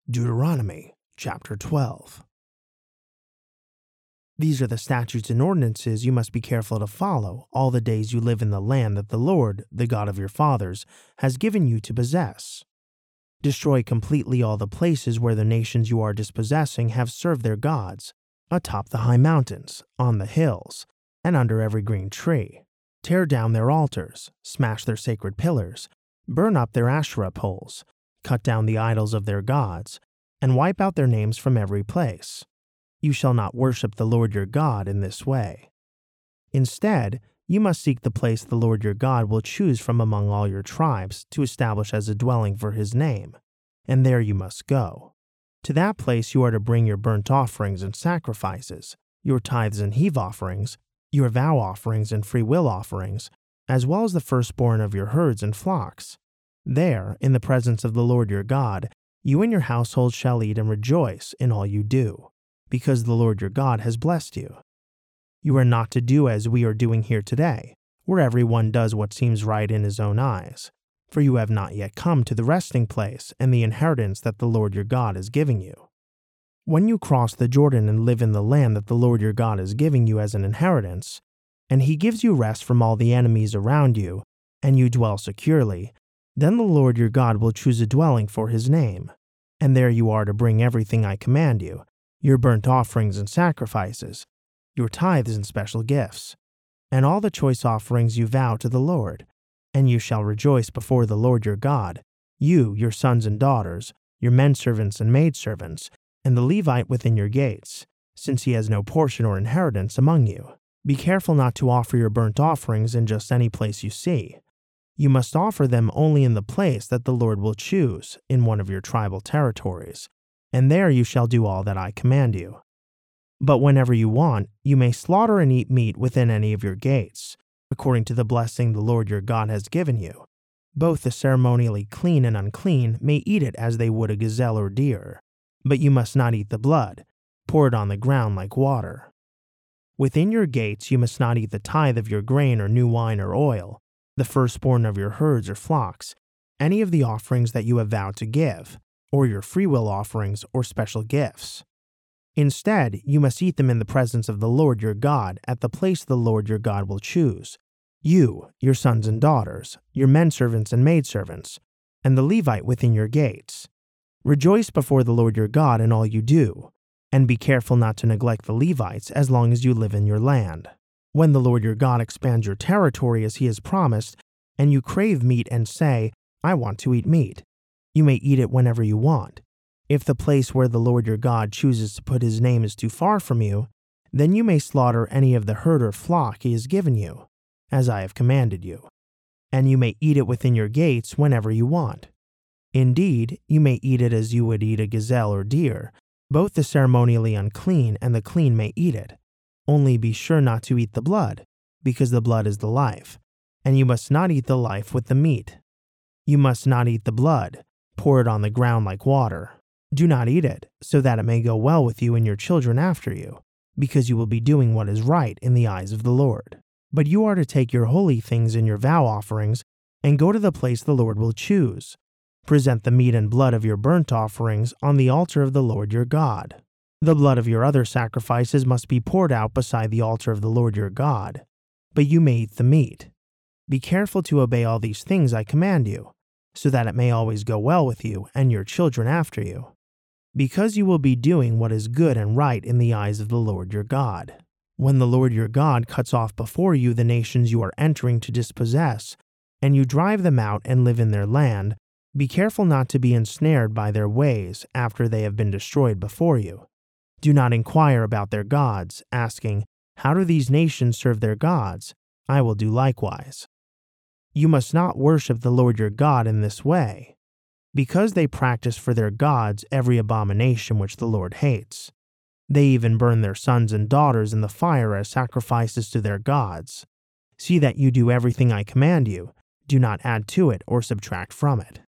Deuteronomy chapter 12. These are the statutes and ordinances you must be careful to follow all the days you live in the land that the Lord, the God of your fathers, has given you to possess. Destroy completely all the places where the nations you are dispossessing have served their gods, atop the high mountains, on the hills, and under every green tree. Tear down their altars, smash their sacred pillars, burn up their Asherah poles, cut down the idols of their gods, and wipe out their names from every place. You shall not worship the Lord your God in this way. Instead, you must seek the place the Lord your God will choose from among all your tribes to establish as a dwelling for his name, and there you must go. To that place you are to bring your burnt offerings and sacrifices, your tithes and heave offerings, your vow offerings and free will offerings, as well as the firstborn of your herds and flocks. There, in the presence of the Lord your God, you and your household shall eat and rejoice in all you do, because the Lord your God has blessed you. You are not to do as we are doing here today, where everyone does what seems right in his own eyes, for you have not yet come to the resting place and the inheritance that the Lord your God is giving you. When you cross the Jordan and live in the land that the Lord your God is giving you as an inheritance, and he gives you rest from all the enemies around you, and you dwell securely, then the Lord your God will choose a dwelling for his name, and there you are to bring everything I command you, your burnt offerings and sacrifices, your tithes and special gifts, and all the choice offerings you vow to the Lord, and you shall rejoice before the Lord your God, you, your sons and daughters, your menservants and maidservants, and the Levite within your gates, since he has no portion or inheritance among you. Be careful not to offer your burnt offerings in just any place you see. You must offer them only in the place that the Lord will choose in one of your tribal territories, and there you shall do all that I command you. But whenever you want, you may slaughter and eat meat within any of your gates, according to the blessing the Lord your God has given you. Both the ceremonially clean and unclean may eat it as they would a gazelle or deer, but you must not eat the blood. Pour it on the ground like water. Within your gates you must not eat the tithe of your grain or new wine or oil, the firstborn of your herds or flocks, any of the offerings that you have vowed to give, or your freewill offerings or special gifts. Instead, you must eat them in the presence of the Lord your God at the place the Lord your God will choose. You, your sons and daughters, your menservants and maidservants, and the Levite within your gates. Rejoice before the Lord your God in all you do, and be careful not to neglect the Levites as long as you live in your land. When the Lord your God expands your territory as he has promised, and you crave meat and say, I want to eat meat, you may eat it whenever you want. If the place where the Lord your God chooses to put his name is too far from you, then you may slaughter any of the herd or flock he has given you, as I have commanded you, and you may eat it within your gates whenever you want. Indeed, you may eat it as you would eat a gazelle or deer. Both the ceremonially unclean and the clean may eat it. Only be sure not to eat the blood, because the blood is the life, and you must not eat the life with the meat. You must not eat the blood. Pour it on the ground like water. Do not eat it, so that it may go well with you and your children after you, because you will be doing what is right in the eyes of the Lord. But you are to take your holy things and your vow offerings and go to the place the Lord will choose. Present the meat and blood of your burnt offerings on the altar of the Lord your God. The blood of your other sacrifices must be poured out beside the altar of the Lord your God, but you may eat the meat. Be careful to obey all these things I command you, so that it may always go well with you and your children after you, because you will be doing what is good and right in the eyes of the Lord your God. When the Lord your God cuts off before you the nations you are entering to dispossess, and you drive them out and live in their land, be careful not to be ensnared by their ways after they have been destroyed before you. Do not inquire about their gods, asking, How do these nations serve their gods? I will do likewise. You must not worship the Lord your God in this way, because they practice for their gods every abomination which the Lord hates. They even burn their sons and daughters in the fire as sacrifices to their gods. See that you do everything I command you. Do not add to it or subtract from it.